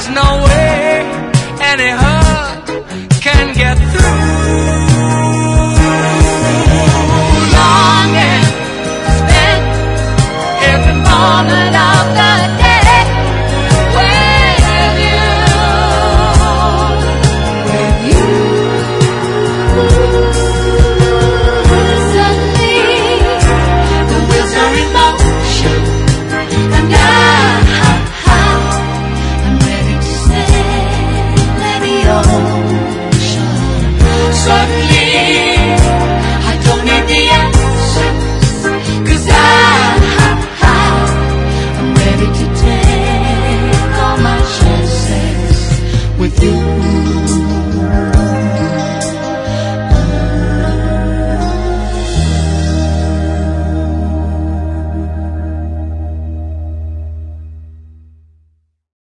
no way any hurt can get through. Longing spent every moment of the day with you. Suddenly the wheels are in motion, and I'm ready to sail in the ocean. Suddenly I don't need the answers, 'cause I'm ready to take all my chances with you.